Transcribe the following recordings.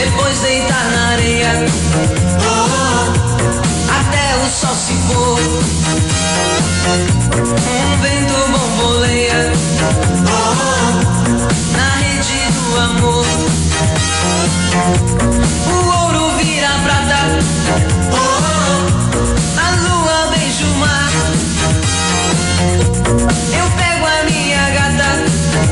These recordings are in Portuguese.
depois deitar na areia. Até o sol se pôr. Um vento bomboleia na rede do amor. O ouro vira prata, a lua beija o mar. Eu pego a minha gata,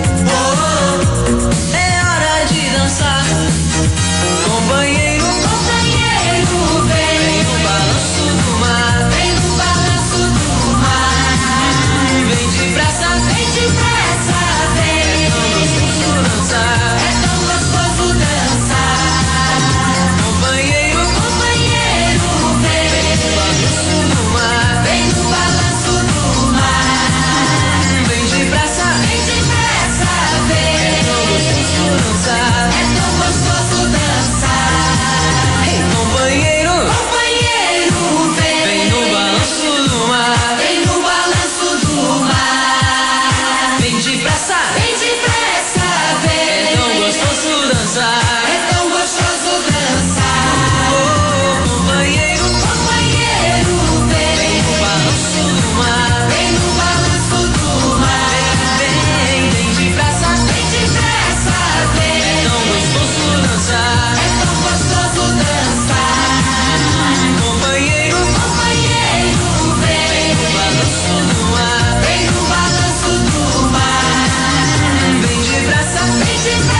é hora de dançar. Companheiro, companheiro, vem no balanço do mar. Vem no balanço do mar. Vem depressa, vem. É tão gostoso dançar. É tão gostoso dançar. Companheiro, companheiro, vem no balanço do mar. Vem no balanço do mar. Vem depressa, vem. É tão gostoso dançar. É tão gostoso dançar. Ei, companheiro, companheiro, vem no balanço do mar. Vem no balanço do mar. Vem depressa, vem. É tão gostoso dançar. É tão gostoso dançar. Oh, companheiro, companheiro, vem no balanço do mar. Vem no balanço do mar. Vem depressa, vem. É tão gostoso dançar. É tão gostoso dançar. Companheiro, companheiro, vem no balanço do mar. Vem no balanço do mar. Vem depressa, vem.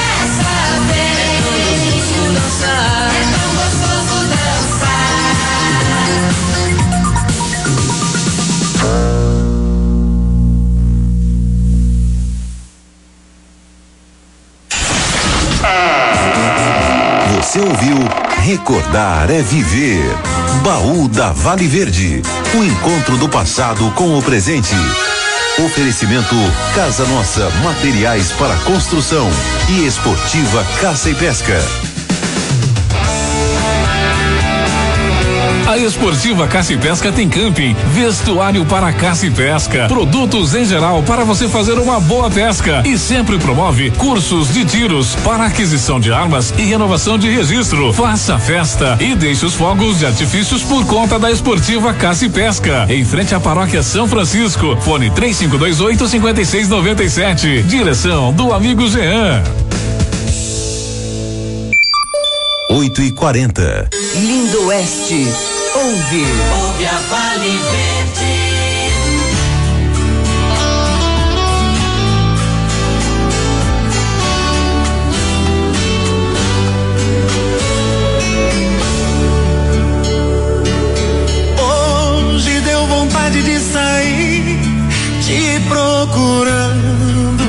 É tão gostoso dançar. É tão gostoso dançar. Você ouviu Recordar é Viver. Baú da Vale Verde. O encontro do passado com o presente. Oferecimento Casa Nossa, materiais para construção e Esportiva Caça e Pesca. A Esportiva Caça e Pesca tem camping, vestuário para caça e pesca, produtos em geral para você fazer uma boa pesca e sempre promove cursos de tiros para aquisição de armas e renovação de registro. Faça festa e deixe os fogos de artifícios por conta da Esportiva Caça e Pesca, em frente à Paróquia São Francisco. Fone 3528-5697. Direção do amigo Jean. 8h40. Lindo Oeste. Ouve a Vale Verde. Hoje deu vontade de sair te procurando.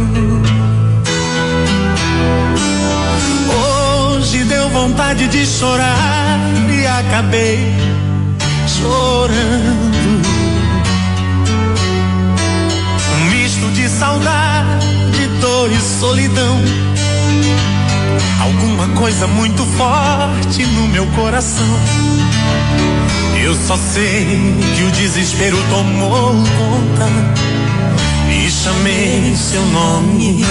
Hoje deu vontade de chorar e acabei chorando. Um misto de saudade, dor e solidão. Alguma coisa muito forte no meu coração. Eu só sei que o desespero tomou conta e chamei seu nome.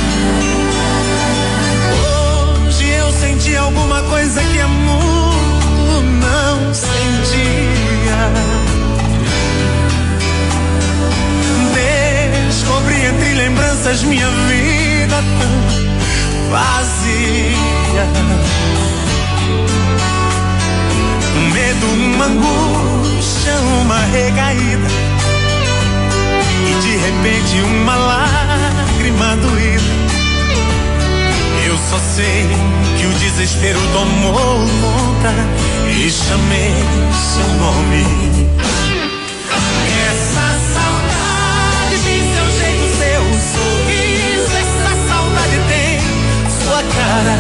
Hoje eu senti alguma coisa que há muito não sentia. Descobri entre lembranças minha vida tão vazia. Um medo, uma angústia, uma recaída. E de repente uma lágrima doída. Eu só sei que o desespero tomou conta e chamei seu nome. Essa saudade tem seu jeito, seu sorriso. Essa saudade tem sua cara.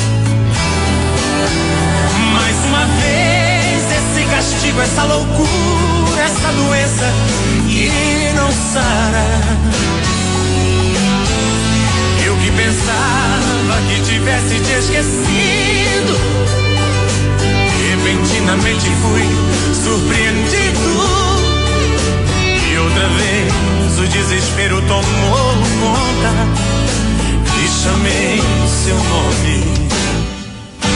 Mais uma vez esse castigo, essa loucura, essa doença que não sara. Eu que pensava que tivesse te esquecido, repentinamente fui surpreendido. E outra vez o desespero tomou conta e chamei seu nome.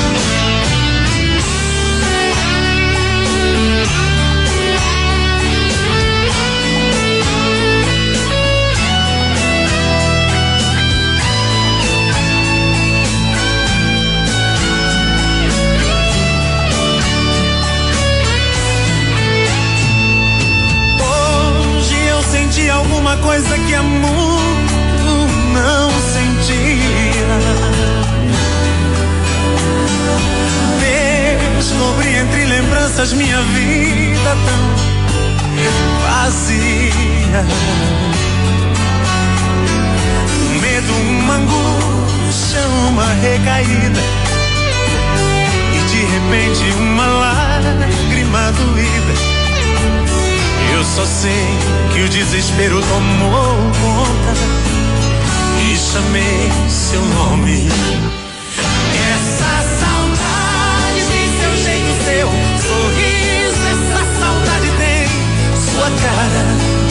alguma coisa que há muito não sentia. Descobri entre lembranças minha vida tão vazia. Um medo, uma angústia, uma recaída, e de repente uma lágrima doída. Eu só sei que o desespero tomou conta e chamei seu nome. Essa saudade tem seu jeito, seu sorriso, essa saudade tem sua cara.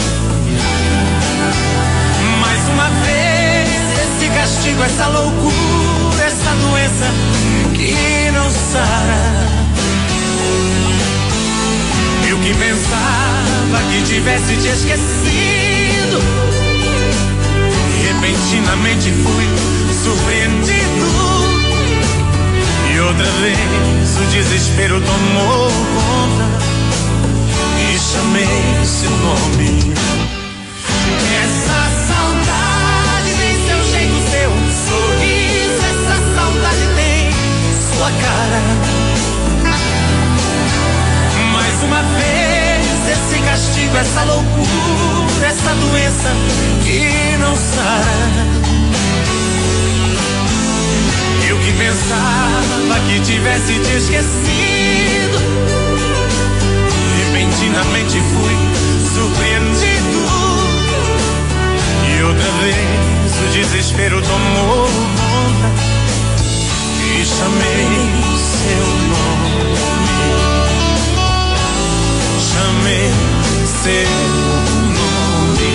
Mais uma vez esse castigo, essa loucura, essa doença que não sara. Eu que pensava que tivesse te esquecido, repentinamente fui surpreendido. E outra vez o desespero tomou conta e chamei seu nome. Essa saudade tem seu jeito, seu sorriso, essa saudade tem sua cara. Mais uma vez esse castigo, essa loucura, essa doença que não sara. Eu que pensava que tivesse te esquecido, repentinamente fui surpreendido. E outra vez o desespero tomou conta e chamei seu nome. Chamei seu nome.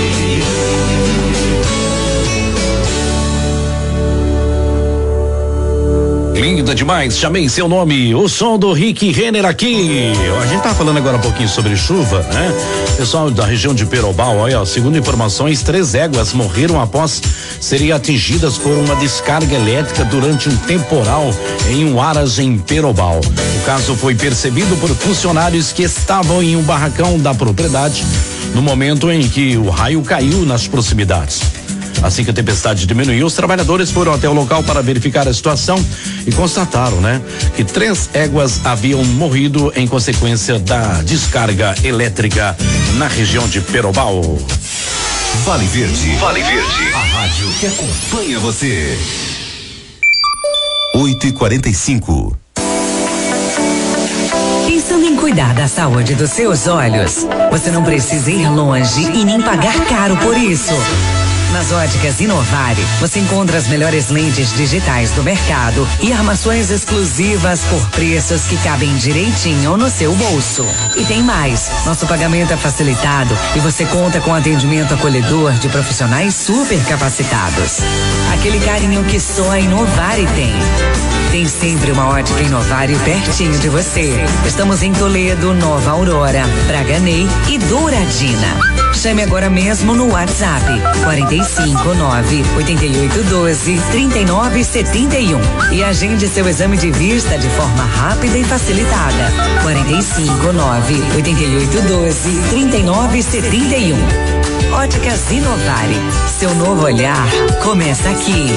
Linda demais, chamei seu nome. O som do Rick Renner aqui. A gente tá falando agora um pouquinho sobre chuva, né? Pessoal da região de Perobal, olha, segundo informações, 3 éguas morreram após serem atingidas por uma descarga elétrica durante um temporal em Uaras, em Perobal. O caso foi percebido por funcionários que estavam em um barracão da propriedade no momento em que o raio caiu nas proximidades. Assim que a tempestade diminuiu, os trabalhadores foram até o local para verificar a situação e constataram, né, que 3 éguas haviam morrido em consequência da descarga elétrica na região de Perobal. Vale Verde. Vale Verde. A rádio que acompanha você. 8h45. Pensando em cuidar da saúde dos seus olhos, você não precisa ir longe e nem pagar caro por isso. Nas óticas Inovare, você encontra as melhores lentes digitais do mercado e armações exclusivas por preços que cabem direitinho no seu bolso. E tem mais, nosso pagamento é facilitado e você conta com atendimento acolhedor de profissionais super capacitados. Aquele carinho que só a Inovare tem. Tem sempre uma ótica Inovare pertinho de você. Estamos em Toledo, Nova Aurora, Braganey e Douradina. Chame agora mesmo no WhatsApp 459-8812-3971 e agende seu exame de vista de forma rápida e facilitada. 459-8812-3971. Óticas Inovare. Seu novo olhar começa aqui.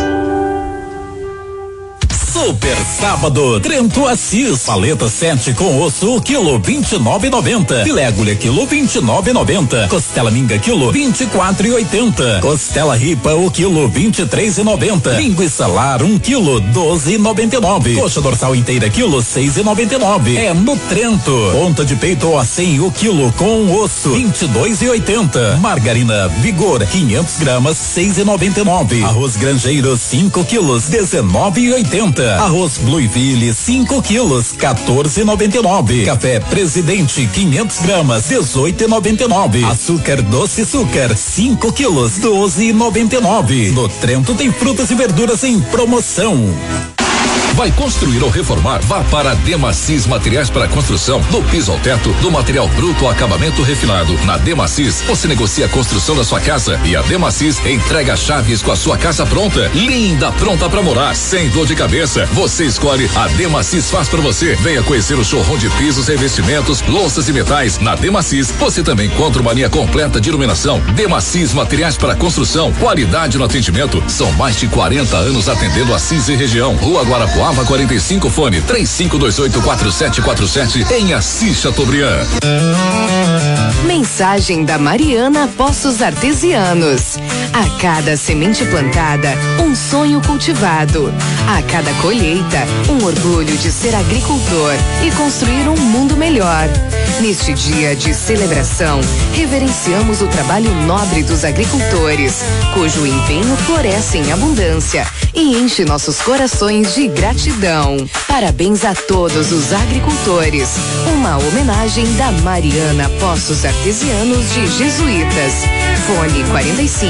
Super sábado, Trento Assis, paleta 7 com osso, quilo 29,90. Filé agulha, quilo 29,90. Costela minga, quilo 24,80. Costela ripa, o quilo 23,90. Linguiça lar, 1 quilo 12,99. Coxa dorsal inteira, quilo 6,99. É no Trento. Ponta de peito O100, o quilo com osso, 22,80. Margarina Vigor, 500 gramas, 6,99. Arroz Grangeiro, 5 quilos, 19,80. Arroz Blueville 5 quilos, 14,99. Café Presidente 500 gramas, 18,99. Açúcar Doce Açúcar 5 quilos, 12,99. No Trento tem frutas e verduras em promoção. Vai construir ou reformar? Vá para a Demacis Materiais para Construção. Do piso ao teto, do material bruto ao acabamento refinado. Na Demacis, você negocia a construção da sua casa e a Demacis entrega chaves com a sua casa pronta. Linda, pronta para morar, sem dor de cabeça. Você escolhe, a Demacis faz para você. Venha conhecer o showroom de pisos, revestimentos, louças e metais. Na Demacis, você também encontra uma linha completa de iluminação. Demacis Materiais para Construção. Qualidade no atendimento. São mais de 40 anos atendendo a Assis e região. Rua Guarapuava 45, fone 35284747 em Assis Chateaubriand. Mensagem da Mariana Poços Artesianos. A cada semente plantada, um sonho cultivado. A cada colheita, um orgulho de ser agricultor e construir um mundo melhor. Neste dia de celebração, reverenciamos o trabalho nobre dos agricultores, cujo empenho floresce em abundância e enche nossos corações de gratidão. Parabéns a todos os agricultores. Uma homenagem da Mariana Poços Artesianos de Jesuítas. Fone 45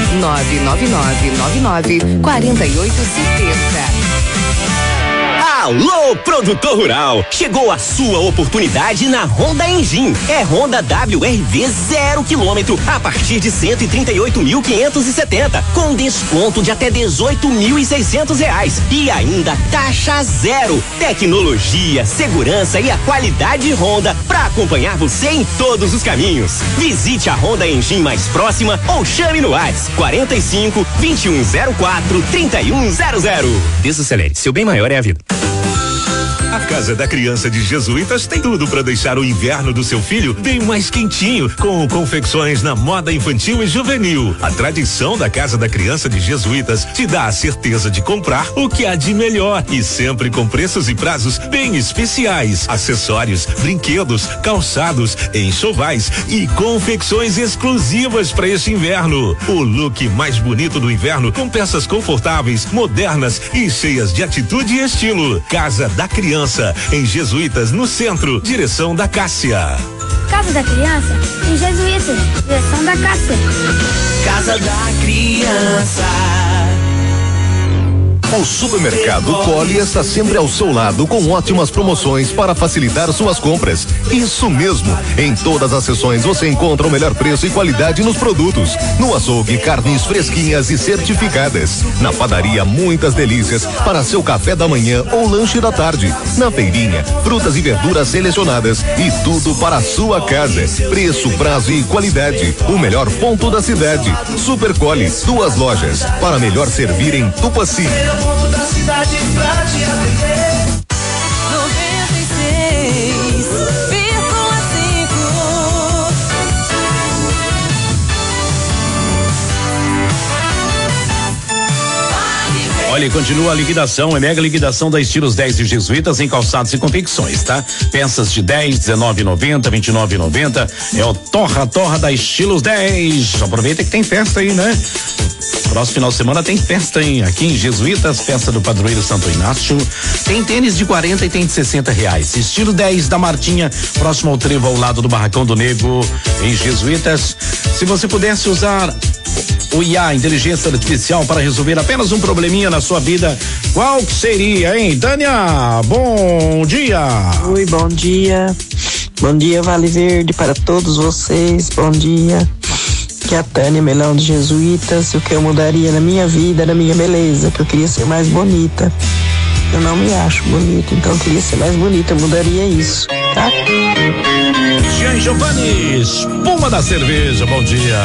99999 4870. Alô, produtor rural! Chegou a sua oportunidade na Honda Engine. É Honda WRV 0 km a partir de 138.570, com desconto de até R$18.600 e ainda taxa zero. Tecnologia, segurança e a qualidade Honda para acompanhar você em todos os caminhos. Visite a Honda Engine mais próxima ou chame no WhatsApp 45 2104 3100. Desacelere, seu bem maior é a vida. A Casa da Criança de Jesuítas tem tudo para deixar o inverno do seu filho bem mais quentinho, com confecções na moda infantil e juvenil. A tradição da Casa da Criança de Jesuítas te dá a certeza de comprar o que há de melhor e sempre com preços e prazos bem especiais. Acessórios, brinquedos, calçados, enxovais e confecções exclusivas para este inverno. O look mais bonito do inverno com peças confortáveis, modernas e cheias de atitude e estilo. Casa da Criança em Jesuítas, no centro, direção da Cássia. Casa da Criança em Jesuítas, direção da Cássia. Casa da Criança. O Supermercado Poli está sempre ao seu lado com ótimas promoções para facilitar suas compras. Isso mesmo, em todas as seções você encontra o melhor preço e qualidade nos produtos. No açougue, carnes fresquinhas e certificadas. Na padaria, muitas delícias para seu café da manhã ou lanche da tarde. Na feirinha, frutas e verduras selecionadas e tudo para a sua casa. Preço, prazo e qualidade. O melhor ponto da cidade. Supercoli, 2 lojas para melhor servir em Tupaci. Ponto da cidade pra te atender. 96,5. Olha, continua a liquidação, é mega liquidação da Estilos 10 de Jesuítas em calçados e confecções, tá? Peças de 10, 19,90, 29,90. É o torra da Estilos 10. Aproveita que tem festa aí, né? Próximo final de semana tem festa, hein? Aqui em Jesuítas, festa do Padroeiro Santo Inácio. Tem tênis de 40 e tem de R$60. Estilo 10 da Martinha, próximo ao trevo ao lado do Barracão do Nego, em Jesuítas. Se você pudesse usar o IA, inteligência artificial, para resolver apenas um probleminha na sua vida, qual que seria, hein? Tânia, bom dia. Oi, bom dia. Bom dia, Vale Verde, para todos vocês, bom dia. Que a Tânia Melão de Jesuítas. O que eu mudaria na minha vida, na minha beleza, que eu queria ser mais bonita. Eu não me acho bonita, então eu queria ser mais bonita, eu mudaria isso, tá? Jean Giovanni, espuma da cerveja, bom dia.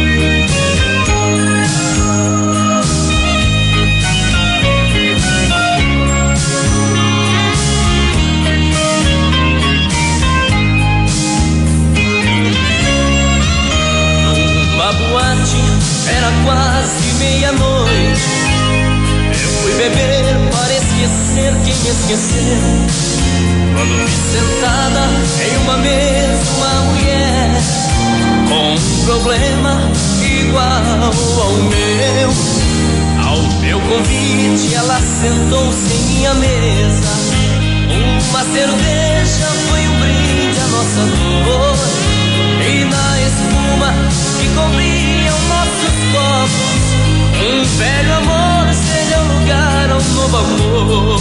Era quase meia-noite. Eu fui beber para esquecer quem esqueceu. Quando vi sentada em uma mesa uma mulher com um problema igual ao meu. Ao meu convite ela sentou-se em minha mesa. Uma cerveja foi um brinde à nossa dor. E na espuma que cobria nossos copos, um velho amor cedeu lugar a um novo novo amor.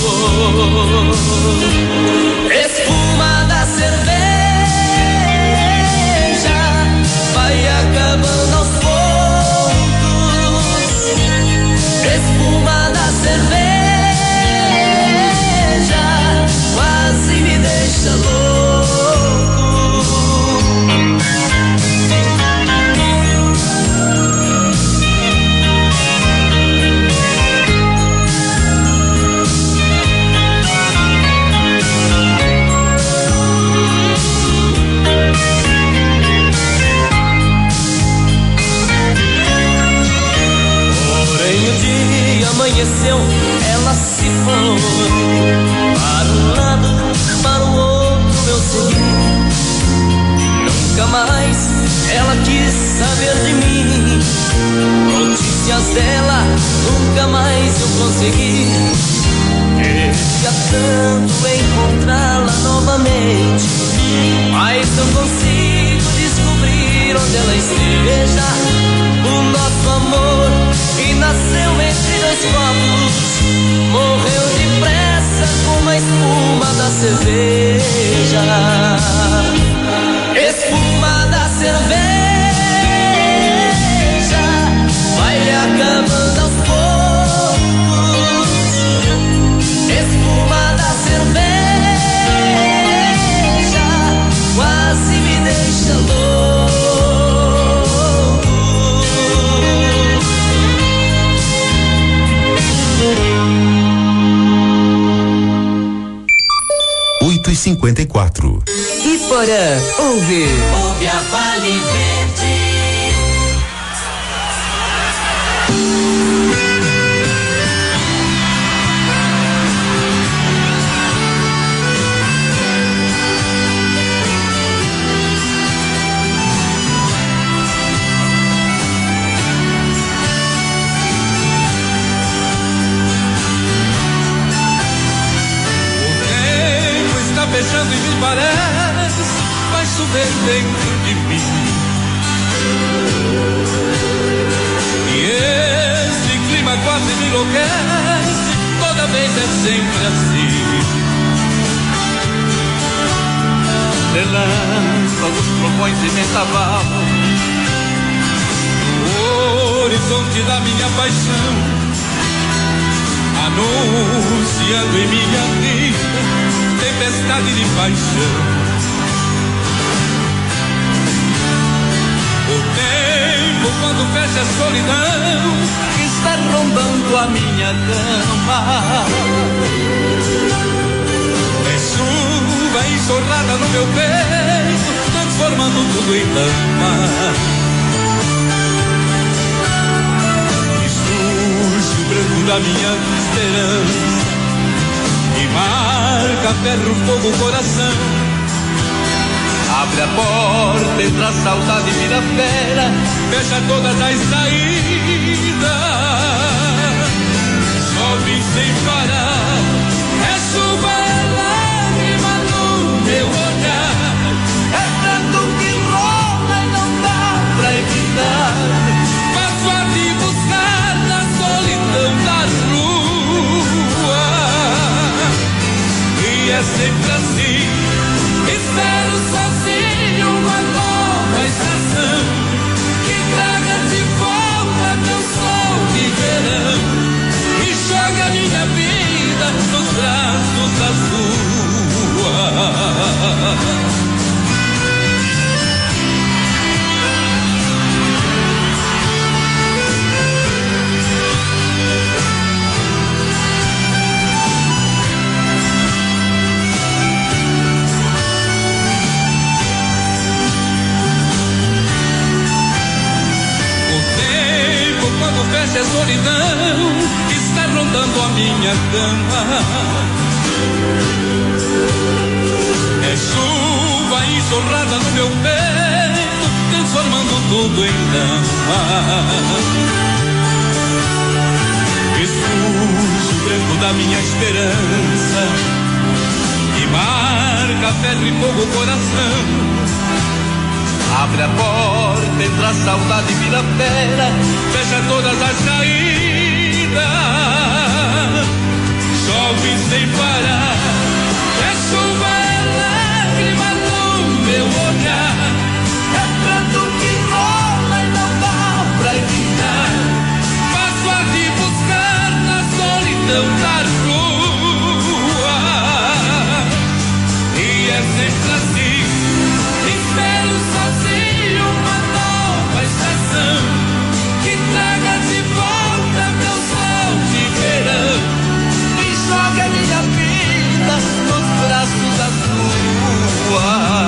Espuma da cerveja vai acabando aos poucos. Espuma da cerveja quase me deixa louco. Amanheceu, ela se foi para um lado, para o outro eu segui. Nunca mais ela quis saber de mim. Notícias dela nunca mais eu consegui. Queria tanto encontrá-la novamente, mas não consigo descobrir onde ela esteja. O nosso amor que nasceu entre dois copos morreu depressa como a espuma da cerveja. Espuma da cerveja vai acabando aos poucos. Espuma da cerveja quase me deixa louco. 8h54. Iporã, ouve a Vale Verde. Beijando e me parece vai chover dentro de mim. E esse clima quase me enlouquece, toda vez é sempre assim. Relâmpagos, trovões e vendaval no horizonte da minha paixão, anunciando em minha vida tempestade de paixão. O tempo quando fecha a solidão está rondando a minha cama. É chuva enxurrada no meu peito, transformando tudo em lama. E surge o branco da minha esperança e marca, ferro, fogo, coração. Abre a porta, entra a saudade, vira fera, fecha todas as saídas. Chove sem parar, é chuva, é lágrima no meu olhar. É tanto que rola e não dá pra evitar. Passo a te buscar na solidão das ruas. E é sempre assim, espero sozinho uma nova estação que traga de volta meu sol de verão e joga minha vida nos braços da sua. Fecha a solidão que está rondando a minha cama. É chuva enxurrada no meu peito, transformando tudo em lama. E surge o branco da minha esperança e marca ferro e fogo o coração. Abre a porta, entra a saudade, vira fera, fecha todas as saídas. chove sem parar, é chuva, é lágrima no meu olhar, é pranto que rola e não dá pra evitar, faço a de buscar na solidão da rua, e é sempre assim, espero sozinho uma nova estação, que traga de volta meu sol de verão, e joga minha vida nos braços da sua.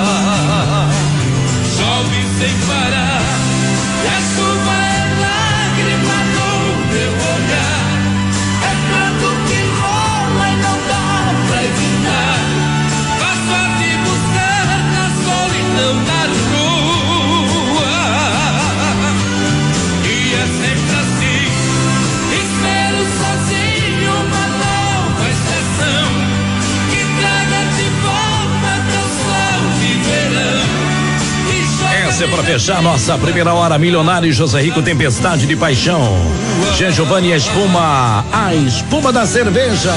Chove sem parar, é chuva, é lágrima no meu olhar, é pranto que rola e não dá pra evitar, faço a de buscar na solidão da rua, e é sempre assim, espero sozinho uma nova estação, que traga de volta meu sol de verão, e joga Essa é pra fechar nossa primeira hora. Milionário e José Rico, Tempestade de Paixão. Jean Giovanni, a espuma da cerveja.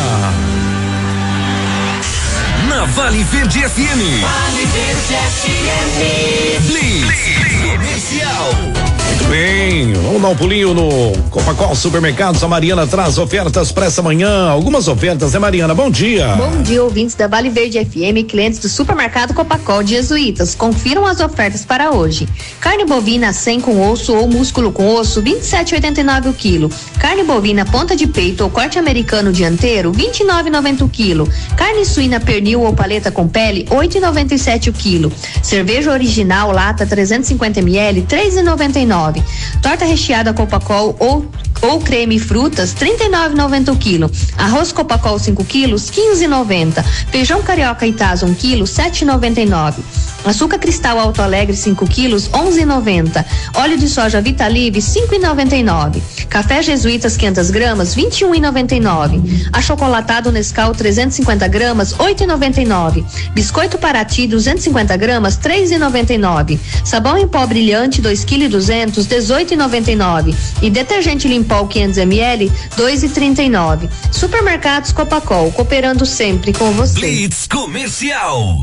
Na Vale Verde FM. Vale Verde FM. Blitz Comercial. Muito bem, vamos dar um pulinho no Copacol Supermercados. A Mariana traz ofertas para essa manhã. Algumas ofertas, né, Mariana? Bom dia. Bom dia, ouvintes da Vale Verde FM, clientes do Supermercado Copacol de Jesuítas. Confiram as ofertas para hoje. Carne bovina 100 com osso ou músculo com osso, 27,89 o quilo. Carne bovina ponta de peito ou corte americano dianteiro, 29,90 o quilo. Carne suína pernil ou paleta com pele, 8,97 o quilo. Cerveja original lata 350 ml, 3,99. Torta recheada Copacol ou creme e frutas, 39,90 o quilo. Arroz Copacol 5 quilos, 15,90. Feijão carioca Itasa 1 quilo, 7,99. Açúcar cristal Alto Alegre 5 quilos, 11,90. Óleo de soja Vitalive, 5,99. Café Jesuítas 500 gramas, 21,99. Achocolatado Nescau 350 gramas, 8,99. Biscoito Paraty 250 gramas, 3,99. Sabão em pó brilhante 2 kg e 200, 18,99. E detergente Limpol 500 ml, 2,39. Supermercados Copacol, cooperando sempre com você. Blitz Comercial.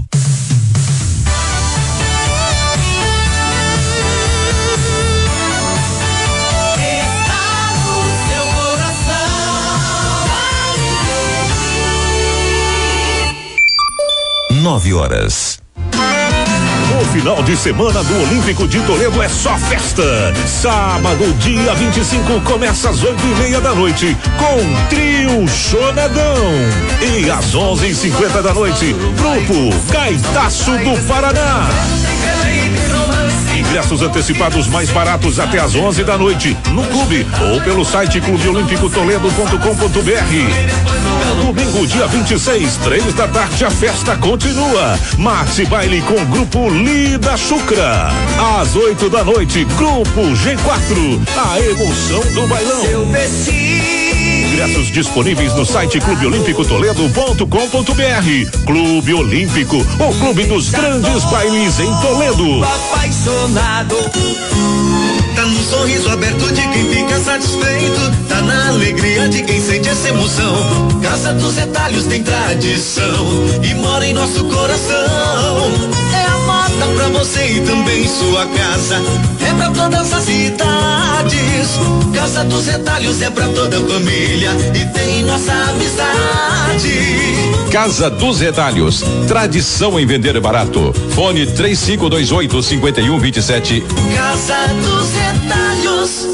Está no seu coração. 9h. O final de semana do Olímpico de Toledo é só festa. Sábado, dia 25, começa às 8:30 da noite com Trio Chonedão. E às 11:50 da noite, Grupo Gaitaço do Paraná. Ingressos antecipados mais baratos até às 11 da noite no clube ou pelo site clubeolimpicotoledo.com.br. Domingo, dia 26, 3 da tarde, a festa continua. Maxi Baile com Grupo Lida Chucra. Às 8 da noite, Grupo G4, a emoção do bailão. Ingressos disponíveis no site clubeolimpicotoledo.com.br. Clube Olímpico, o clube dos grandes bailes em Toledo. Apaixonado. Tá no sorriso aberto de quem fica satisfeito. Tá na alegria de quem sente essa emoção. Casa dos Retalhos tem tradição e mora em nosso coração. É a moda pra você e também sua casa. É pra todas as idades. Casa dos Retalhos é pra toda a família e tem nossa amizade. Casa dos Retalhos, tradição em vender barato. Fone 3528-5127. Casa dos Retalhos.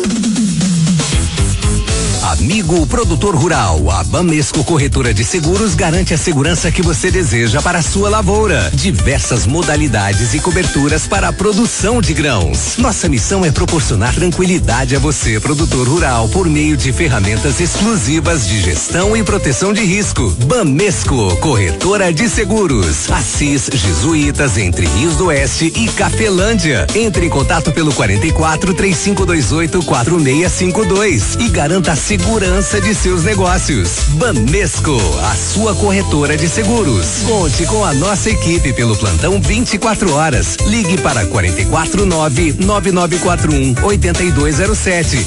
Amigo produtor rural, a Bamesco Corretora de Seguros garante a segurança que você deseja para a sua lavoura. Diversas modalidades e coberturas para a produção de grãos. Nossa missão é proporcionar tranquilidade a você, produtor rural, por meio de ferramentas exclusivas de gestão e proteção de risco. Bamesco Corretora de Seguros. Assis Jesuítas, entre Rios do Oeste e Cafelândia. Entre em contato pelo 44-3528-4652 e garanta a segurança de seus negócios. Bamesco, a sua corretora de seguros. Conte com a nossa equipe pelo plantão 24 horas. Ligue para 449-9941-8207. 449-9168-1810.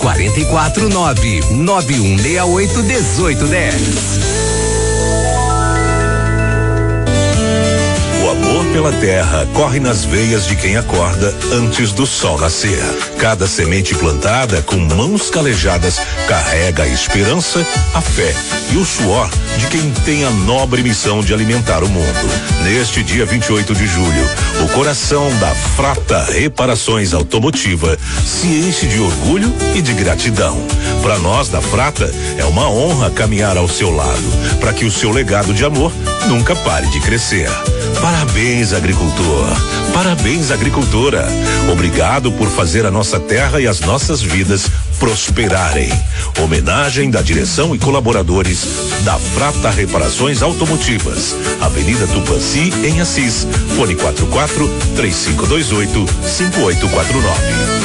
pela terra corre nas veias de quem acorda antes do sol nascer. Cada semente plantada com mãos calejadas carrega a esperança, a fé e o suor de quem tem a nobre missão de alimentar o mundo. Neste dia 28 de julho, o coração da Frata Reparações Automotiva se enche de orgulho e de gratidão. Para nós da Frata, é uma honra caminhar ao seu lado, para que o seu legado de amor nunca pare de crescer. Parabéns, agricultor. Parabéns, agricultora. Obrigado por fazer a nossa terra e as nossas vidas prosperarem. Homenagem da direção e colaboradores da Frata Reparações Automotivas. Avenida Tupanci, em Assis. Fone 44-3528-5849.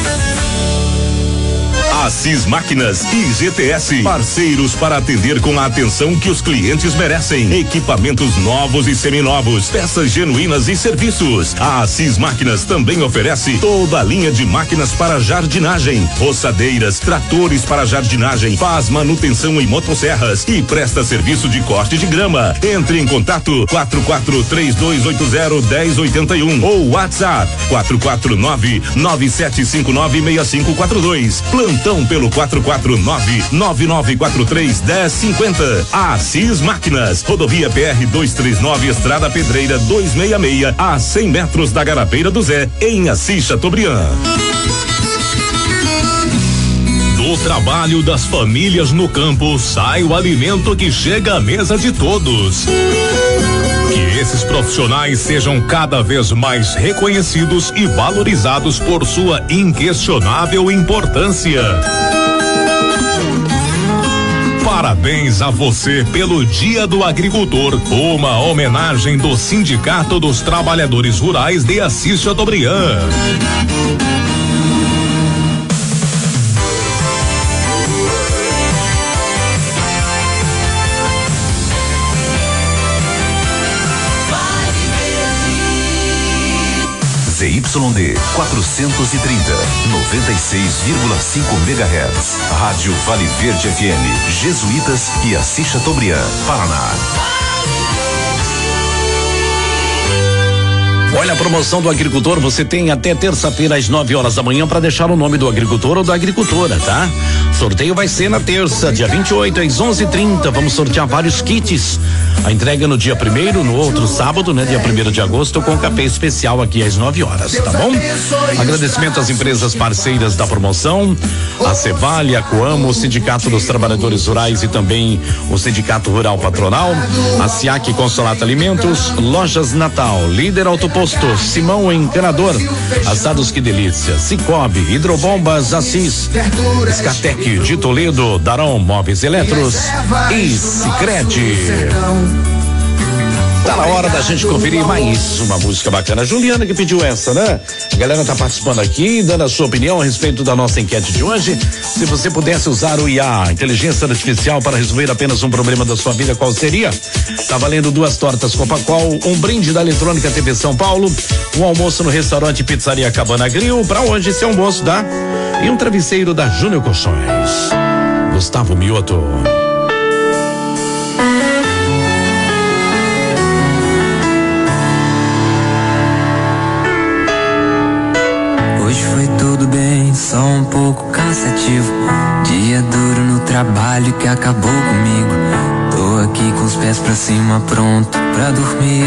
Assis Máquinas e GTS, parceiros para atender com a atenção que os clientes merecem. Equipamentos novos e seminovos, peças genuínas e serviços. A Assis Máquinas também oferece toda a linha de máquinas para jardinagem, roçadeiras, tratores para jardinagem, faz manutenção em motosserras e presta serviço de corte de grama. Entre em contato 4432801081 ou WhatsApp 449-9759-6542. Plantão pelo 449-9943-1050. Assis Máquinas, rodovia PR 239, Estrada Pedreira 266, a 100 metros da Garapeira do Zé, em Assis Chateaubriand. Do trabalho das famílias no campo sai o alimento que chega à mesa de todos. Que esses profissionais sejam cada vez mais reconhecidos e valorizados por sua inquestionável importância. Parabéns a você pelo Dia do Agricultor, uma homenagem do Sindicato dos Trabalhadores Rurais de Assis Chateaubriand. ZYD 430, 96,5 MHz. Rádio Vale Verde FM, Jesuítas e Assis Chateaubriand, Paraná. Olha a promoção do agricultor, você tem até terça-feira às 9 horas da manhã para deixar o nome do agricultor ou da agricultora, tá? Sorteio vai ser na terça, dia 28 às 11:30. Vamos sortear vários kits. A entrega no dia 1º, no outro sábado, né? Dia 1º de agosto, com café especial aqui às 9 horas, tá bom? Agradecimento às empresas parceiras da promoção, a Cevale, a Coamo, o Sindicato dos Trabalhadores Rurais e também o Sindicato Rural Patronal, a SIAC Consolato Alimentos, Lojas Natal, Líder Autoposto, Simão Encanador, Assados Que Delícia, Cicobi, Hidrobombas Assis, Escatec de Toledo, Darão Móveis Eletros e Sicredi. Tá na hora da gente conferir mais uma música bacana. A Juliana que pediu essa, né? A galera tá participando aqui, dando a sua opinião a respeito da nossa enquete de hoje. Se você pudesse usar o IA, inteligência artificial, para resolver apenas um problema da sua vida, qual seria? Tá valendo 2 tortas Copacol, um brinde da Eletrônica TV São Paulo, um almoço no restaurante Pizzaria Cabana Grill, pra hoje esse almoço dá, e um travesseiro da Júnior Colchões. Gustavo Mioto. Hoje foi tudo bem, só um pouco cansativo. Dia duro no trabalho que acabou comigo. Tô aqui com os pés pra cima, pronto pra dormir.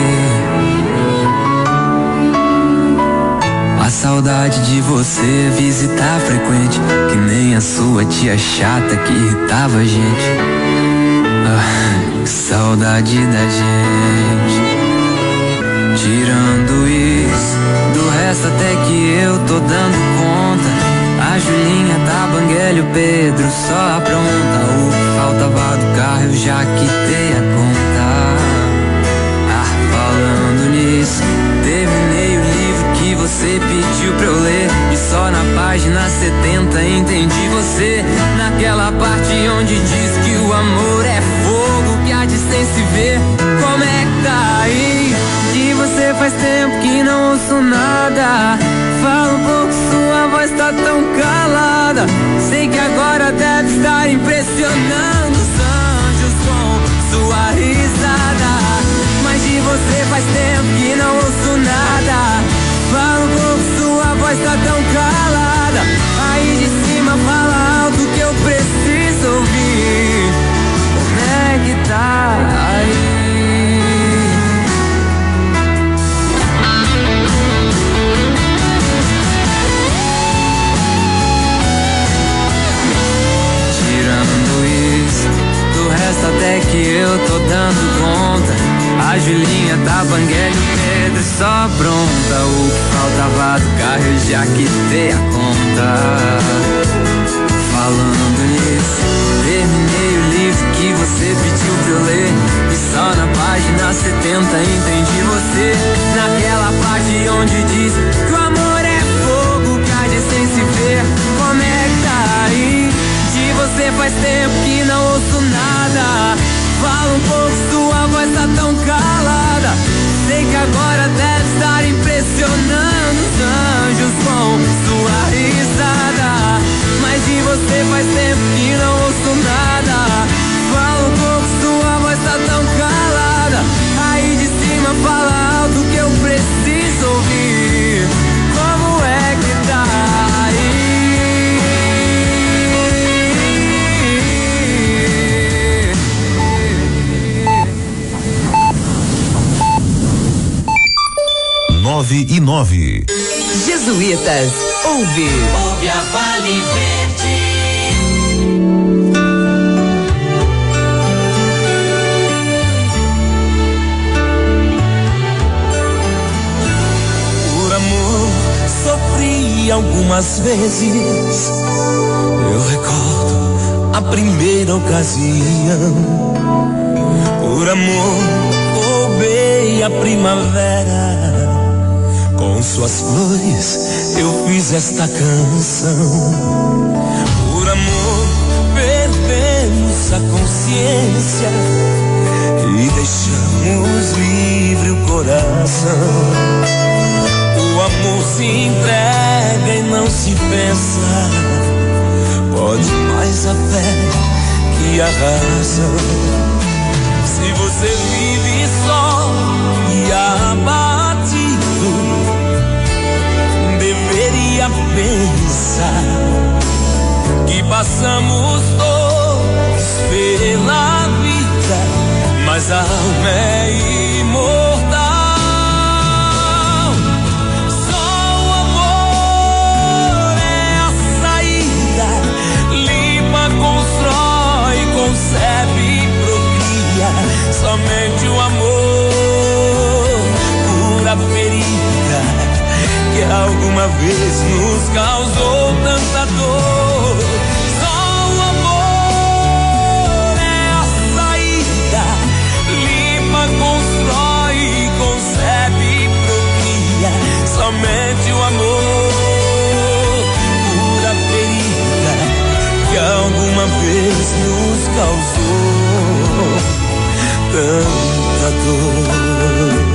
A saudade de você visitar frequente, que nem a sua tia chata que irritava a gente. Ah, que saudade da gente. Tirando isso, do resto até que eu tô dando conta. A Julinha tá banguela e o Pedro só apronta. O que faltava do carro eu já quitei a conta. Ah, falando nisso, terminei o livro que você pediu pra eu ler. E só na página 70 entendi você. Naquela parte onde diz que o amor é fogo que há de sem se ver. Como é que tá aí? De você faz tempo que não ouço nada. Fala um pouco, sua voz tá tão calada. Sei que agora deve estar impressionando os anjos com sua risada. Mas de você faz tempo que não ouço A Julinha da Banguela, o Pedro só pronta. O que faltava do carro eu já quitei a conta. Falando nisso, terminei o livro que você pediu pra eu ler. E só na página 70 entendi você. Naquela parte onde diz que o amor é fogo que há de sem se ver. Como é que tá aí? De você faz tempo que não ouço nada. Fala um pouco, sua voz tá tão calada. Sei que agora deve estar impressionando os anjos com sua risada. Mas de você faz tempo que não ouço nada. Fala um pouco, sua voz tá tão calada. Aí de cima fala alto que eu preciso ouvir. Como é que tá aí? 9:09. Jesuítas, ouve a Vale Verde. Por amor sofri algumas vezes. Eu recordo a primeira ocasião. Por amor roubei a primavera. Com suas flores eu fiz esta canção. Por amor perdemos a consciência e deixamos livre o coração. O amor se entrega e não se pensa. Pode mais a fé que a razão. Se você vive só e abatido, deveria pensar que passamos todos pela vida, mas a alma é imortal. Só o amor é a saída, limpa, constrói, concebe e procria. Somente o amor cura a ferida que alguma vez nos causou tanta dor. Só o amor é a saída, limpa, constrói, concebe e procria. Somente o amor cura a ferida que alguma vez nos causou tanta dor.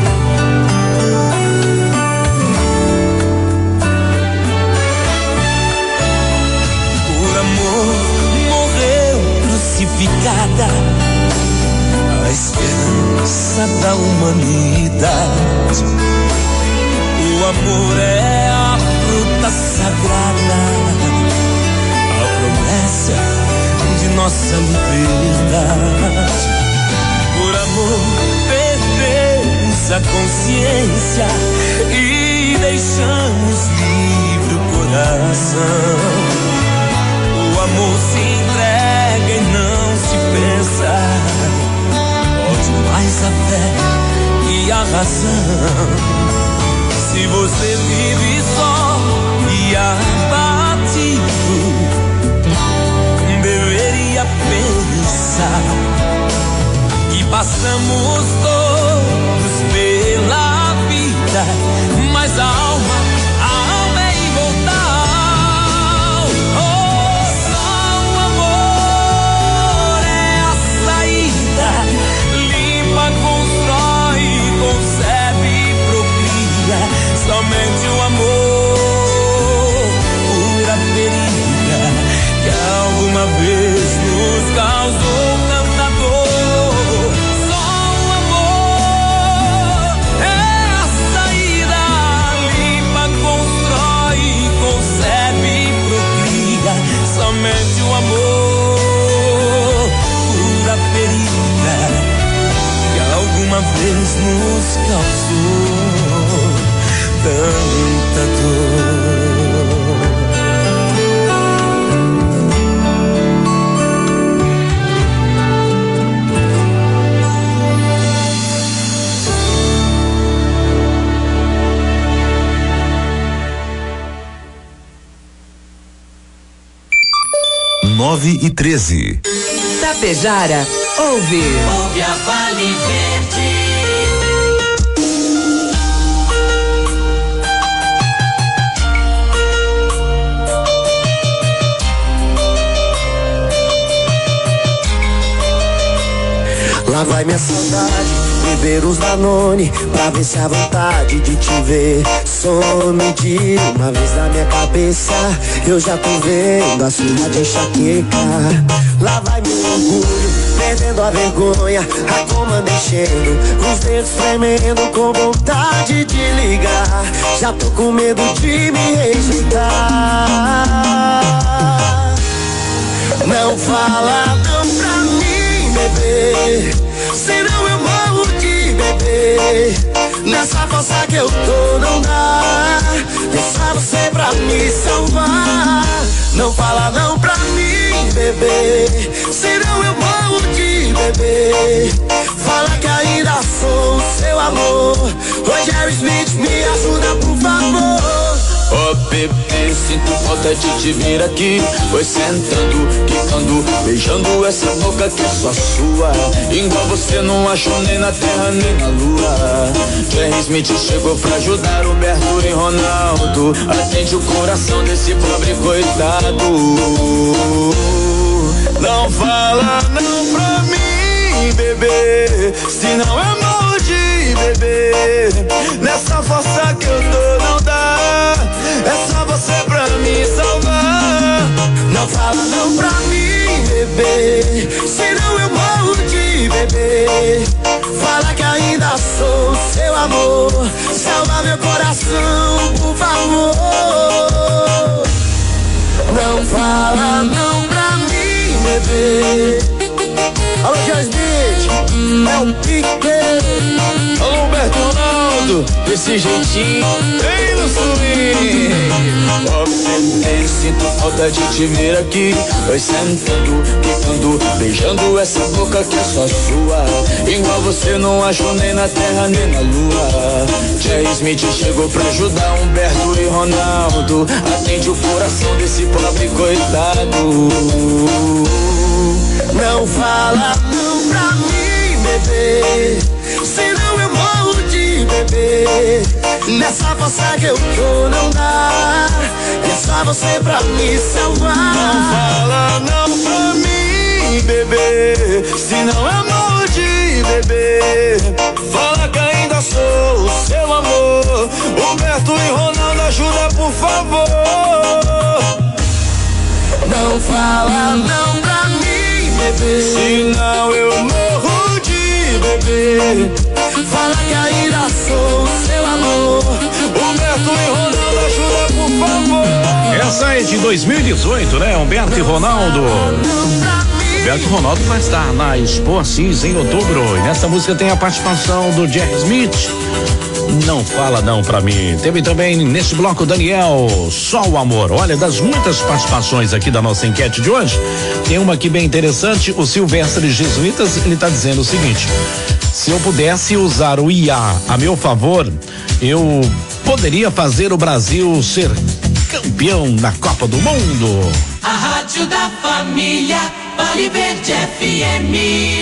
Crucificada, a esperança da humanidade. O amor é a fruta sagrada, a promessa de nossa liberdade. Por amor perdemos a consciência e deixamos livre o coração. O amor se entrega e não se pensa. Pode mais a fé que a razão. Se você vive só e abatido, deveria pensar que passamos todos pela vida, mas a alma é imortal. Concebe e procria. Somente o amor cura a ferida que alguma vez nos causou tanta dor. Só o amor é a saída, limpa, constrói, concebe e procria. Somente o amor cura a ferida alguma vez nos causou tanta dor. 9h13. Tapejara, ouve. Ouve a Vale Verde. Lá vai minha saudade, beber uns Danone, pra ver se a vontade de te ver some de uma vez na minha cabeça. Eu já tô vendo a sua de enxaqueca. Lá vai meu orgulho, perdendo a vergonha, a comanda enchendo, os dedos tremendo com vontade de ligar. Já tô com medo de me rejeitar. Não fala não pra mim, bebê, senão eu morro de bebê. Nessa força que eu tô não dá, deixa você pra me salvar. Não fala não pra mim, bebê, senão eu morro de bebê. Fala que ainda sou seu amor. Oi, Jerry Smith, me ajuda por favor. Oh bebê, sinto falta de te vir aqui. Foi sentando, quicando, beijando essa boca que é só sua. Igual você não achou nem na terra nem na lua. Jerry Smith chegou pra ajudar Roberto e Ronaldo. Atende o coração desse pobre coitado. Não fala não pra mim, bebê, senão eu morro de bebê. Nessa força que eu tô não dá, é só você pra me salvar. Não fala não pra mim, bebê, senão eu morro de bebê. Fala que ainda sou seu amor. Salva meu coração, por favor. Não fala não pra mim, bebê. Alô, Jerry Smith, é o Pique. Alô, Roberto Ronaldo, desse jeitinho, vem no swing. Oh, bebê, sinto falta de te ver aqui. Vai sentando, quicando, beijando essa boca que é só sua. Igual você não achou nem na terra nem na lua. Jerry Smith chegou pra ajudar Humberto e Ronaldo. Atende o coração desse pobre coitado. Não fala não pra mim, bebê, senão eu morro de bebê. Nessa força que eu tô não dá, é só você pra me salvar. Não fala não pra mim, bebê, senão eu morro de bebê. Fala que ainda sou o seu amor. Humberto e Ronaldo, ajuda por favor. Não fala não pra mim, bebê, senão eu morro de bebê. Fala que ainda sou seu amor. Humberto e Ronaldo, ajuda por favor. Essa é de 2018, né? Humberto e Ronaldo. Humberto e Ronaldo vai estar na Expo Assis em outubro. E nessa música tem a participação do Jerry Smith. Não fala não pra mim. Teve também nesse bloco Daniel, Só o Amor. Olha, das muitas participações aqui da nossa enquete de hoje, tem uma aqui bem interessante. O Silvestre Jesuítas, ele tá dizendo o seguinte: se eu pudesse usar o IA a meu favor, eu poderia fazer o Brasil ser campeão na Copa do Mundo. A Rádio da Família, Vale Verde FM.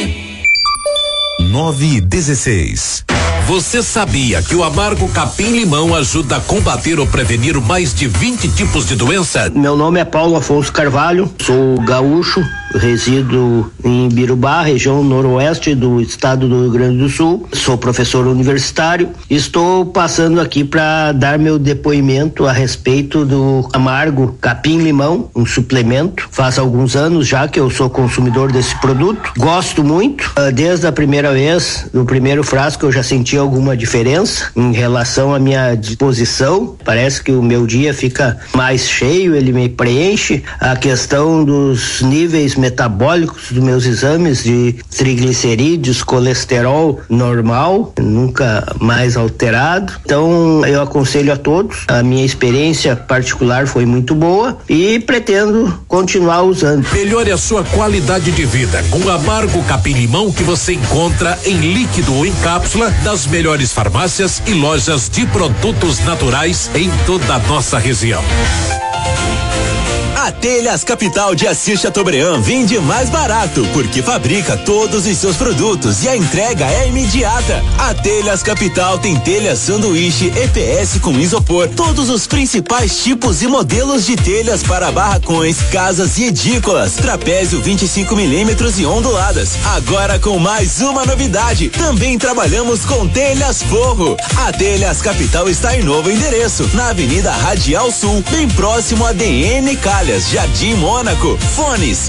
9h16. Você sabia que o amargo capim-limão ajuda a combater ou prevenir mais de 20 tipos de doença? Meu nome é Paulo Afonso Carvalho, sou gaúcho, resido em Birubá, região noroeste do estado do Rio Grande do Sul. Sou professor universitário. Estou passando aqui para dar meu depoimento a respeito do amargo capim-limão, um suplemento. Faz alguns anos já que eu sou consumidor desse produto. Gosto muito. Desde a primeira vez, no primeiro frasco, eu já senti alguma diferença em relação à minha disposição. Parece que o meu dia fica mais cheio, ele me preenche. A questão dos níveis metabólicos dos meus exames de triglicerídeos, colesterol normal, nunca mais alterado. Então eu aconselho a todos. A minha experiência particular foi muito boa e pretendo continuar usando. Melhore a sua qualidade de vida com o amargo capim-limão, que você encontra em líquido ou em cápsula das melhores farmácias e lojas de produtos naturais em toda a nossa região. A Telhas Capital de Assis Chateaubriand vende mais barato, porque fabrica todos os seus produtos e a entrega é imediata. A Telhas Capital tem telhas sanduíche EPS com isopor, todos os principais tipos e modelos de telhas para barracões, casas e edículas, trapézio 25mm e onduladas. Agora com mais uma novidade, também trabalhamos com telhas forro. A Telhas Capital está em novo endereço, na Avenida Radial Sul, bem próximo a DN Calhas, Jardim Mônaco. Fones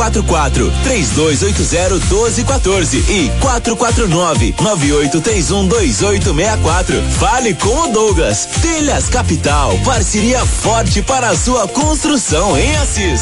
444-3280-1214 e 449-9831-2864. Fale com o Douglas. Telhas Capital, parceria forte para a sua construção em Assis.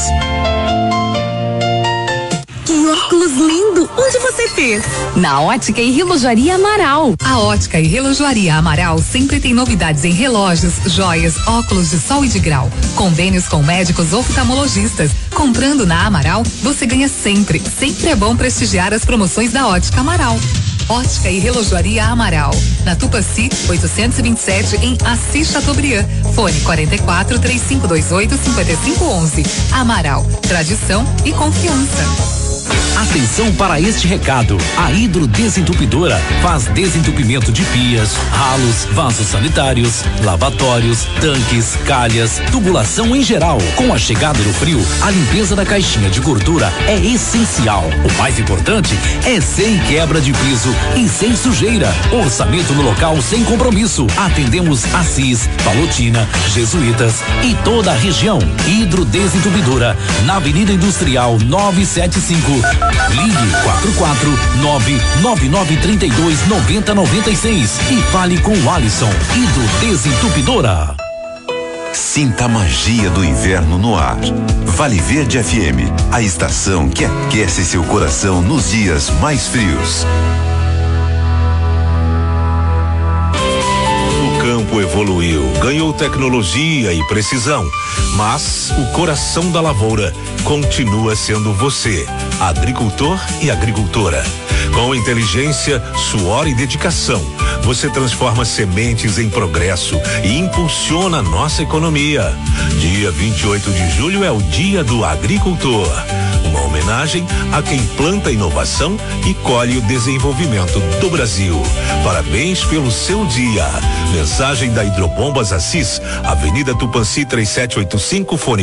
Que óculos lindo! Onde você fez? Na Ótica e Relojoaria Amaral. A Ótica e Relojoaria Amaral sempre tem novidades em relógios, joias, óculos de sol e de grau. Convênios com médicos oftalmologistas. Comprando na Amaral, você ganha sempre. Sempre é bom prestigiar as promoções da Ótica Amaral. Ótica e Relojoaria Amaral. Na Tupaci, 827 em Assis Chateaubriand. Fone 44-3528-5511. Amaral, tradição e confiança. Atenção para este recado. A Hidrodesentupidora faz desentupimento de pias, ralos, vasos sanitários, lavatórios, tanques, calhas, tubulação em geral. Com a chegada do frio, a limpeza da caixinha de gordura é essencial. O mais importante é sem quebra de piso e sem sujeira. Orçamento no local sem compromisso. Atendemos Assis, Palotina, Jesuítas e toda a região. Hidrodesentupidora, na Avenida Industrial 975. Ligue 449-9932-9096 e fale com o Alisson, Hidrodesentupidora. Sinta a magia do inverno no ar. Vale Verde FM, a estação que aquece seu coração nos dias mais frios. O campo evoluiu, ganhou tecnologia e precisão, mas o coração da lavoura continua sendo você, agricultor e agricultora. Com inteligência, suor e dedicação, você transforma sementes em progresso e impulsiona a nossa economia. Dia 28 de julho é o Dia do Agricultor. Uma homenagem a quem planta inovação e colhe o desenvolvimento do Brasil. Parabéns pelo seu dia. Mensagem da Hidrobombas Assis, Avenida Tupanci 3785, fone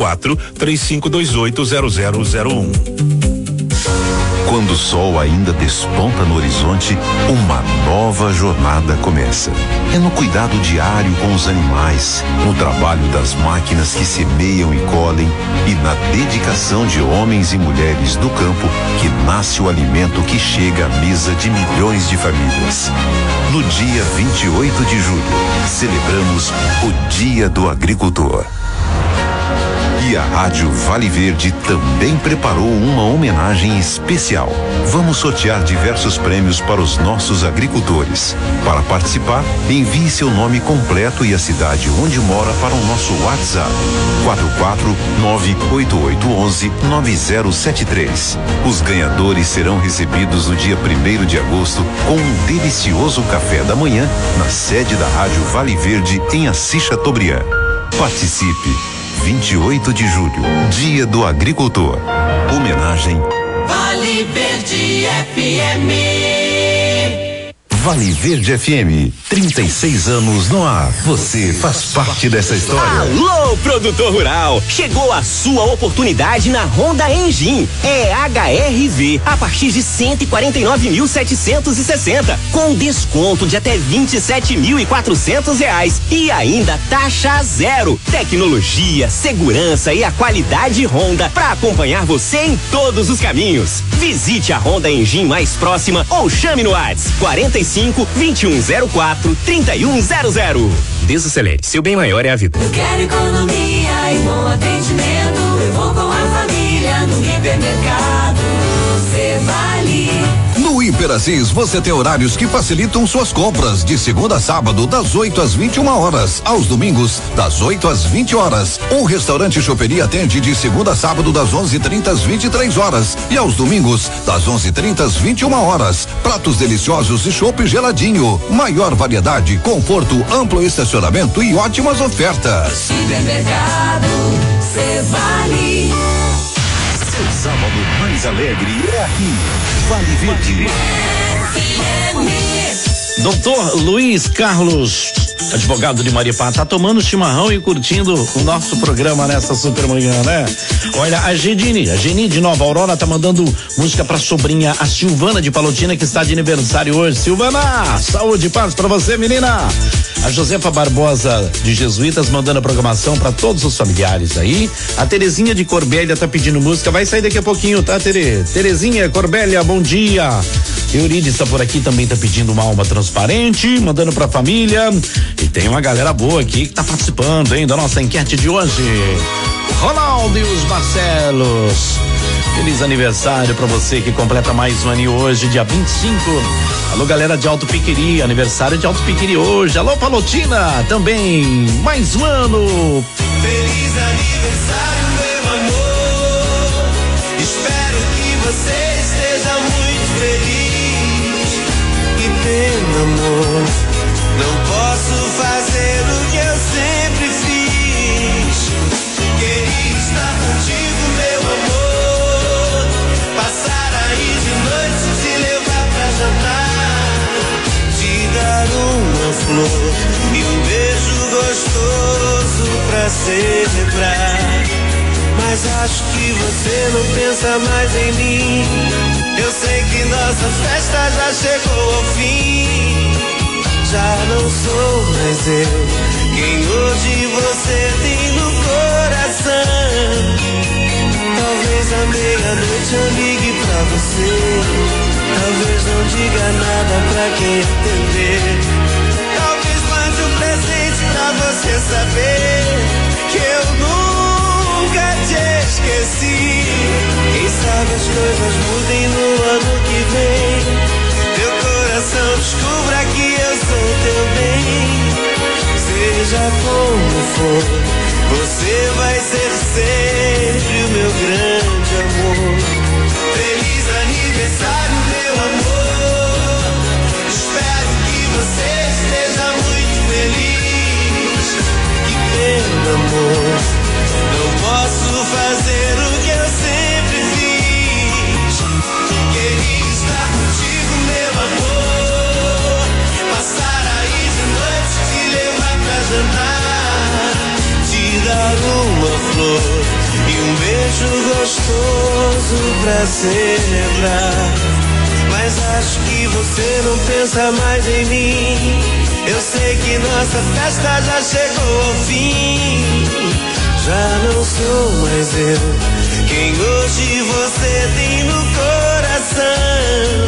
44-3528-0001. Quando o sol ainda desponta no horizonte, uma nova jornada começa. É no cuidado diário com os animais, no trabalho das máquinas que semeiam e colhem e na dedicação de homens e mulheres do campo que nasce o alimento que chega à mesa de milhões de famílias. No dia 28 de julho, celebramos o Dia do Agricultor. E a Rádio Vale Verde também preparou uma homenagem especial. Vamos sortear diversos prêmios para os nossos agricultores. Para participar, envie seu nome completo e a cidade onde mora para o nosso WhatsApp 449-8811-9073. Os ganhadores serão recebidos no dia 1º de agosto com um delicioso café da manhã na sede da Rádio Vale Verde em Assis Chateaubriand. Participe! 28 de julho, Dia do Agricultor. Homenagem Vale Verde FM. Vale Verde FM, 36 anos no ar. Você faz parte dessa história. Alô, produtor rural! Chegou a sua oportunidade na Honda Engine. É HRV a partir de 149.760, com desconto de até R$27.400 e ainda taxa zero. Tecnologia, segurança e a qualidade Honda para acompanhar você em todos os caminhos. Visite a Honda Engine mais próxima ou chame no WhatsApp 45-2104-3100. Desacelere, seu bem maior é a vida. Eu quero economia e bom atendimento. Eu vou com a família no hipermercado. Você vale. No Hiper Assis, você tem horários que facilitam suas compras de segunda a sábado, das 8 às 21 horas, aos domingos, das 8 às 20 horas. O restaurante Choperia atende de segunda a sábado, das 11h30 às 23 horas e aos domingos, das 11h30 às 21 horas. Pratos deliciosos e chopp geladinho. Maior variedade, conforto, amplo estacionamento e ótimas ofertas. Hipermercado, você vale. Seu sábado mais alegre é aqui. Vale Verde. Doutor Luiz Carlos, advogado de Maripá, tá tomando chimarrão e curtindo o nosso programa nessa super manhã, né? Olha, a Geni de Nova Aurora tá mandando música pra sobrinha, a Silvana de Palotina, que está de aniversário hoje. Silvana, saúde e paz pra você, menina. A Josefa Barbosa de Jesuítas mandando a programação pra todos os familiares aí. A Terezinha de Corbélia tá pedindo música, vai sair daqui a pouquinho, tá, Tere? Terezinha, Corbélia, bom dia. Eurides tá por aqui, também tá pedindo uma alma transparente, mandando pra família. E tem uma galera boa aqui que tá participando, hein, da nossa enquete de hoje. Ronaldo e os Marcelos. Feliz aniversário pra você que completa mais um ano hoje, dia 25. Alô, galera de Alto Piquiri, aniversário de Alto Piquiri hoje. Alô, Palotina, também mais um ano. Feliz aniversário, meu amor. Espero que você esteja muito feliz. Que pena, amor. Não posso fazer o que eu sempre fiz. Queria estar contigo, meu amor. Passar aí de noite, te levar pra jantar. Te dar uma flor e um beijo gostoso pra celebrar. Mas acho que você não pensa mais em mim. Eu sei que nossa festa já chegou ao fim. Já não sou mais eu quem hoje você tem no coração. Talvez à meia-noite eu ligue pra você. Talvez não diga nada pra quem atender. Talvez mande um presente pra você saber que eu nunca te esqueci. Quem sabe as coisas mudem no ano que vem. Teu coração descubra que eu sou teu bem. Seja como for, você vai ser sempre o meu grande amor. Feliz aniversário, meu amor. Espero que você esteja muito feliz. Que pena, amor. Não posso fazer o que eu sempre fiz. Queria estar contigo, meu amor. Passar aí de noite, te levar pra jantar. Te dar uma flor e um beijo gostoso pra celebrar. Mas acho que você não pensa mais em mim. Eu sei que nossa festa já chegou ao fim. Já não sou mais eu quem hoje você tem no coração.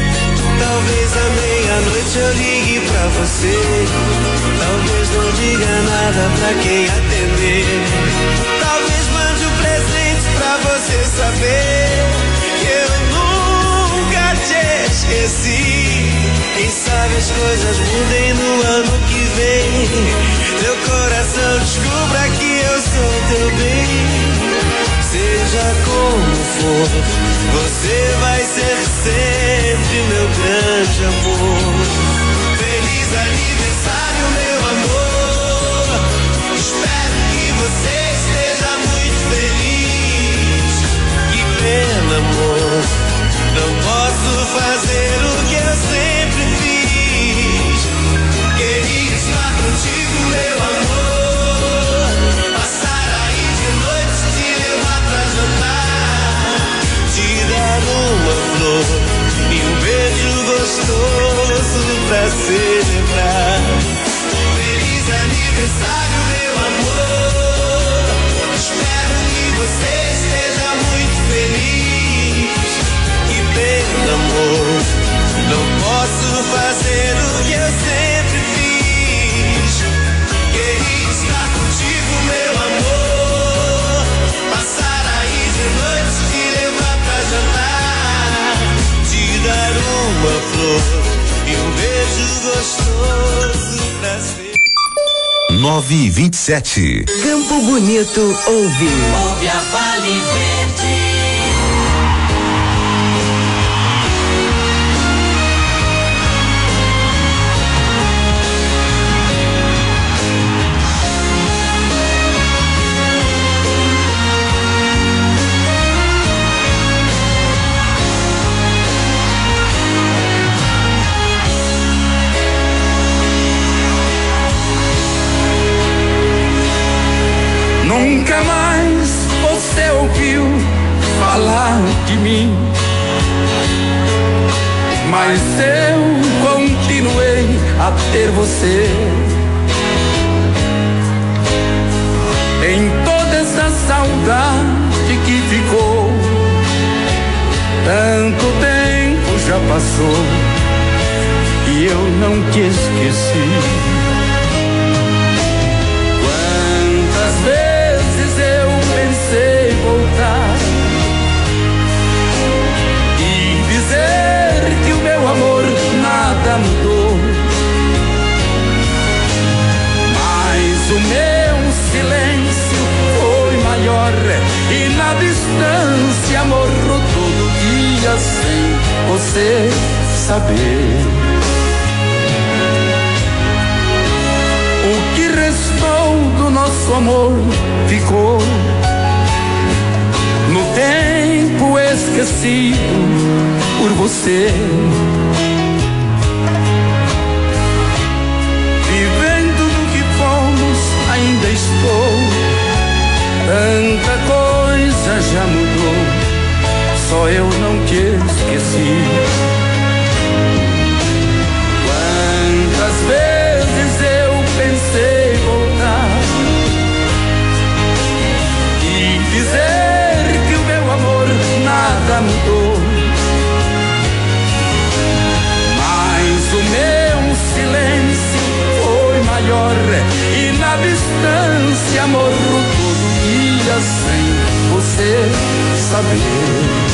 Talvez à meia-noite eu ligue pra você. Talvez não diga nada pra quem atender. Talvez mande um presente pra você saber que eu nunca te esqueci. Quem sabe as coisas mudem no ano que vem. Teu coração descubra que eu sou teu bem. Seja como for, você vai ser sempre meu grande amor. Feliz aniversário, meu amor. Espero que você esteja muito feliz. Que pena, amor. Não posso fazer o que eu sempre fiz. Queria estar contigo, meu amor. Passar aí de noite, te levar pra jantar. Te dar uma flor e um beijo gostoso pra celebrar. Feliz aniversário, meu amor. Espero que você esteja muito feliz. Que pena, amor. Não posso fazer o que eu sempre fiz. Queria estar contigo, meu amor. Passar aí de noite, te levar pra jantar. Te dar uma flor e um beijo gostoso pra ser. 9h27. Campo Bonito ouve. Ouve a Vale Verde. a ter você. Em toda essa saudade que ficou, tanto tempo já passou e eu não te esqueci. Quantas vezes eu pensei voltar e dizer que o meu amor nada mudou, mas o meu silêncio foi maior e na distância morro todo dia sem você saber. O que restou do nosso amor ficou no tempo esquecido por você. Vivendo do que fomos, ainda estou. Tanta coisa já mudou, só eu não te esqueci. Quantas vezes eu pensei voltar e dizer que o meu amor nada mudou, mas o meu silêncio foi maior e na distância morro todo dia sem você saber.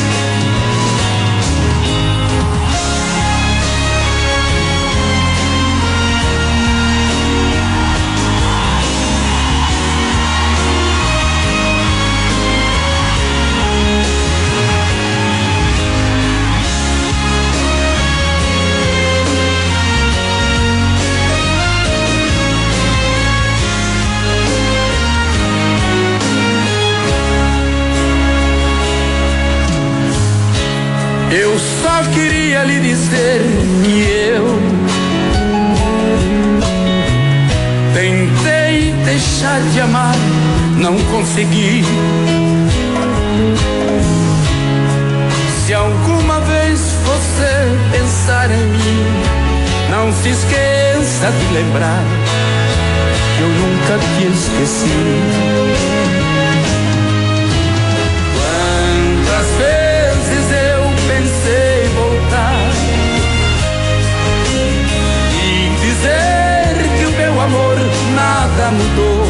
Eu só queria lhe dizer que eu tentei deixar de amar, não consegui. Se alguma vez você pensar em mim, não se esqueça de lembrar que eu nunca te esqueci. Quantas vezes eu pensei voltar e dizer que o meu amor nada mudou,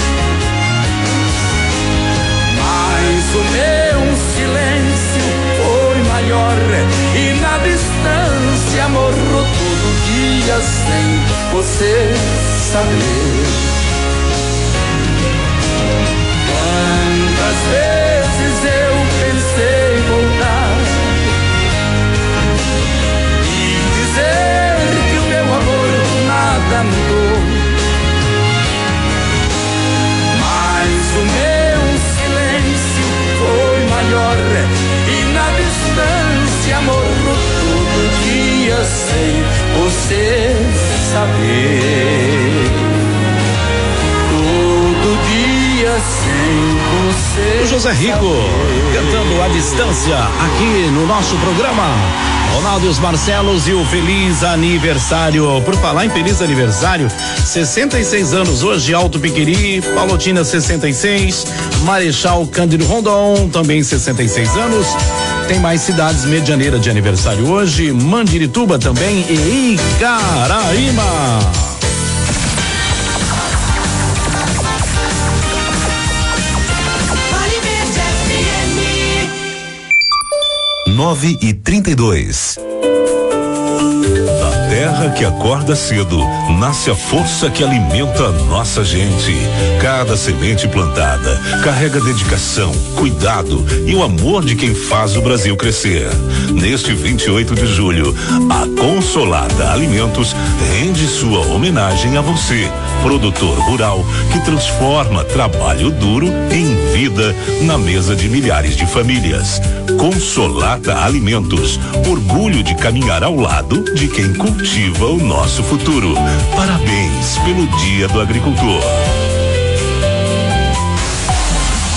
mas o meu silêncio foi maior e na distância morro todo dia sem você saber. Quantas vezes eu pensei voltar que o meu amor nada mudou, mas o meu silêncio foi maior e na distância morro todo dia sem você saber. Todo dia sem você. O José Rico cantando à distância aqui no nosso programa. Ronaldo e os Marcelos e o feliz aniversário. Por falar em feliz aniversário, 66 anos hoje, Alto Piqueri, Palotina 66, Marechal Cândido Rondon também 66 anos. Tem mais cidades medianeira de aniversário hoje, Mandirituba também e Icaraíma. 9h32. Da terra que acorda cedo, nasce a força que alimenta a nossa gente. Cada semente plantada carrega dedicação, cuidado e o amor de quem faz o Brasil crescer. Neste 28 de julho, a Consolata Alimentos rende sua homenagem a você, produtor rural que transforma trabalho duro em vida na mesa de milhares de famílias. Consolata Alimentos, orgulho de caminhar ao lado de quem cultiva o nosso futuro. Parabéns pelo Dia do Agricultor.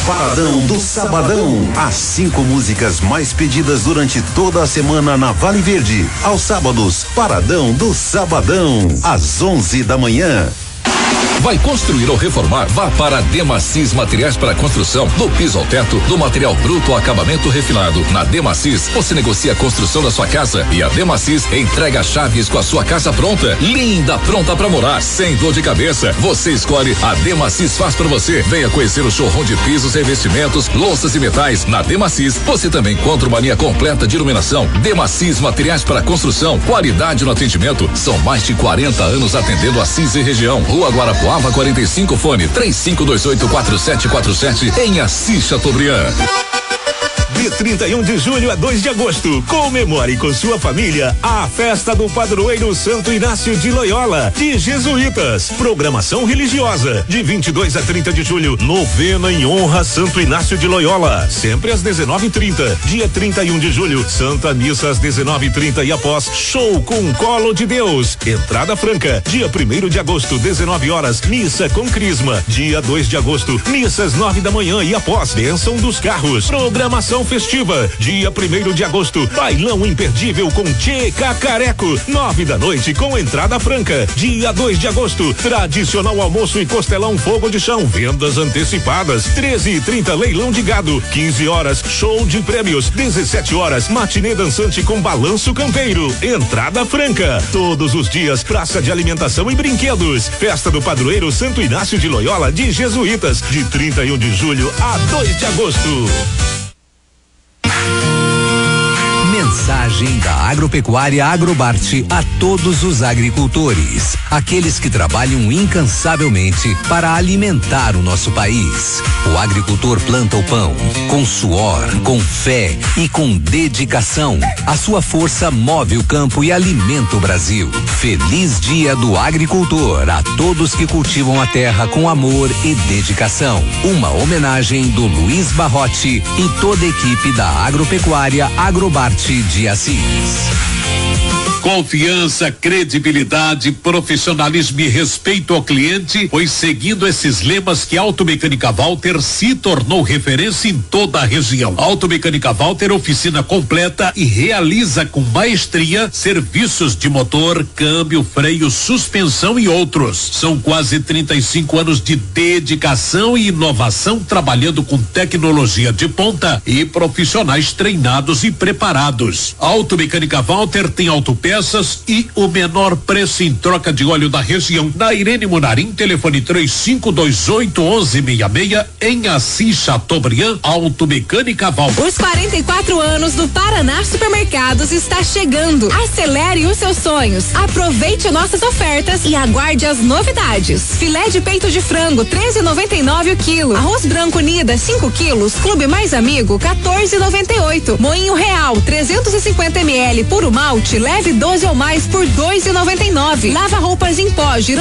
Paradão do Sabadão. As 5 músicas mais pedidas durante toda a semana na Vale Verde. Aos sábados, Paradão do Sabadão. Às 11 da manhã. Vai construir ou reformar? Vá para a Demacis Materiais para Construção. Do piso ao teto, do material bruto ao acabamento refinado. Na Demacis, você negocia a construção da sua casa e a Demacis entrega as chaves com a sua casa pronta. Linda, pronta para morar, sem dor de cabeça. Você escolhe, a Demacis faz para você. Venha conhecer o showroom de pisos, revestimentos, louças e metais. Na Demacis, você também encontra uma linha completa de iluminação. Demacis Materiais para Construção. Qualidade no atendimento. São mais de 40 anos atendendo Assis e região. Rua Guarapuava 45, fone 35284747 em Assis Chateaubriand. De 31 de julho a 2 de agosto, comemore com sua família a festa do padroeiro Santo Inácio de Loyola, de Jesuítas. Programação religiosa, de 22 a 30 de julho, novena em honra a Santo Inácio de Loyola, sempre às 19h30. Dia 31 de julho, Santa Missa às 19h30 e após, show com Colo de Deus. Entrada franca. Dia 1º de agosto, 19 horas, missa com Crisma. Dia 2 de agosto, missa às 9 da manhã e após, bênção dos carros. Programação festiva. Dia 1º de agosto, bailão imperdível com Tchê Cacareco, 9 da noite com entrada franca. Dia 2 de agosto, tradicional almoço e costelão fogo de chão, vendas antecipadas. 13h30 leilão de gado, 15 horas show de prêmios, 17 horas matinê dançante com balanço campeiro, entrada franca. Todos os dias praça de alimentação e brinquedos. Festa do padroeiro Santo Inácio de Loyola de Jesuítas, de 31 de julho a 2 de agosto. Mensagem da Agropecuária Agrobarte a todos os agricultores, aqueles que trabalham incansavelmente para alimentar o nosso país. O agricultor planta o pão com suor, com fé e com dedicação. A sua força move o campo e alimenta o Brasil. Feliz Dia do Agricultor a todos que cultivam a terra com amor e dedicação. Uma homenagem do Luiz Barrote e toda a equipe da Agropecuária Agrobarte de Assis. Confiança, credibilidade, profissionalismo e respeito ao cliente, pois seguindo esses lemas que a Automecânica Walter se tornou referência em toda a região. Automecânica Walter, oficina completa e realiza com maestria serviços de motor, câmbio, freio, suspensão e outros. São quase 35 anos de dedicação e inovação trabalhando com tecnologia de ponta e profissionais treinados e preparados. Automecânica Walter tem autopeças e o menor preço em troca de óleo da região. Na Irene Munarim, telefone 3528-1166 em Assis Chateaubriand, Automecânica Walter. Os 44 anos do Paraná Supermercados está chegando. Acelere os seus sonhos. Aproveite nossas ofertas e aguarde as novidades. Filé de peito de frango 13,99 o quilo. Arroz branco Nida 5 quilos. Clube Mais Amigo 14,98. Moinho Real 350 ml puro malte leve 12 ou mais por 2,99. Lava roupas em pó